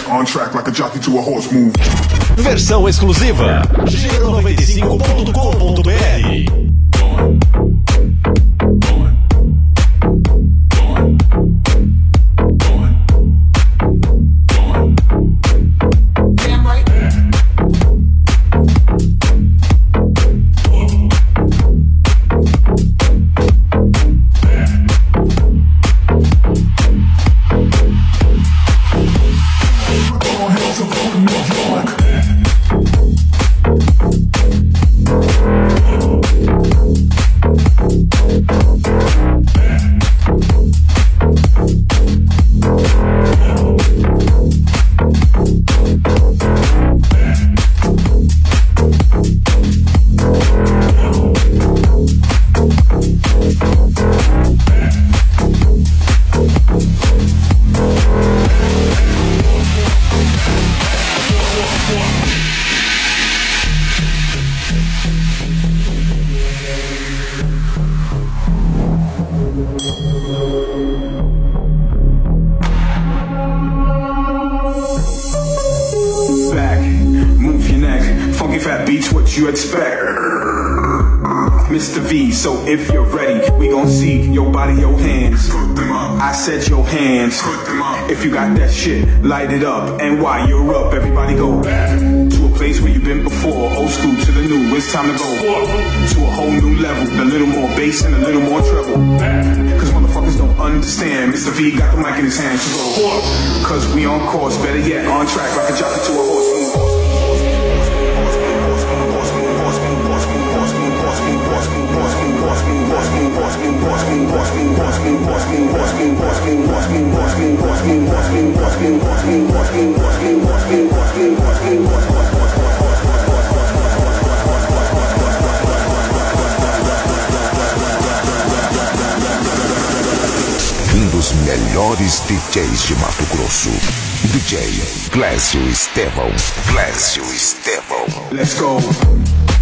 on track like a jockey to a horse move. Versão exclusiva Giro95.com.br. You expect Mr. V, so if you're ready, we gon' see your body, your hands. I said your hands. If you got that shit, light it up. And while you're up, everybody go back to a place where you've been before. Old school to the new, it's time to go to a whole new level. A little more bass and a little more treble. Cause motherfuckers don't understand. Mr. V got the mic in his hand to go. Cause we on course, better yet, on track like a jockey to a horse. Um dos melhores DJs de Mato Grosso, DJ Clécio Estevão. Let's go.